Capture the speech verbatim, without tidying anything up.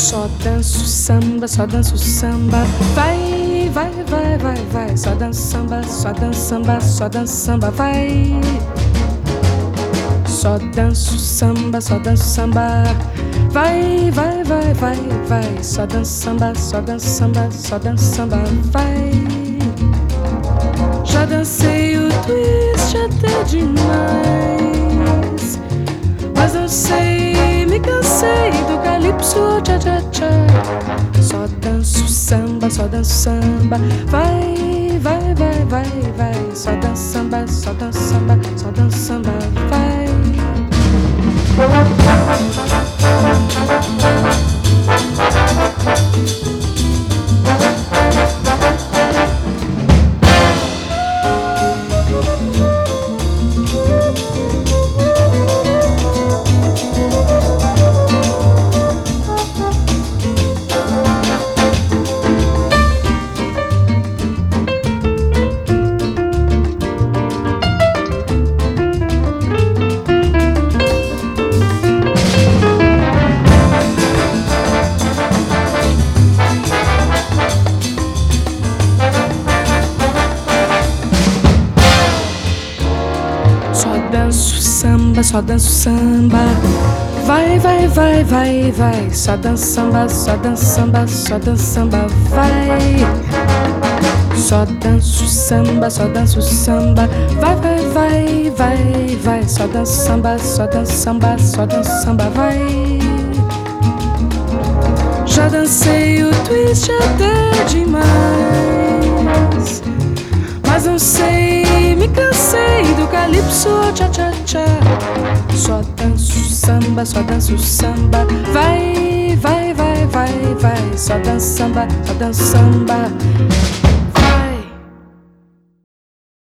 Só danço samba, só danço samba. Vai, vai, vai, vai, vai. Só danço samba, só danço samba, só danço samba, vai. Só danço samba, só danço samba. Vai, vai, vai, vai, vai. Só danço samba, só danço samba, só danço samba, vai. Já dancei o twist até demais, mas não sei, me cansei do calypso, tcha tcha tcha. Só danço samba, só danço samba. Vai, vai, vai, vai, vai. Só danço samba, só danço samba, só danço samba, vai. Só danço samba, só danço samba. Vai, vai, vai, vai, vai. Só danço samba, só danço samba, só danço samba, vai. Só danço samba, só danço samba. Vai, vai, vai, vai, vai. Só danço samba, só danço samba, só danço samba, vai. Já dancei o twist até demais, mas não sei, me cansei do calypso, tcha tcha tcha. Só danço samba, só danço samba. Vai, vai, vai, vai, vai. Só danço samba, só danço samba.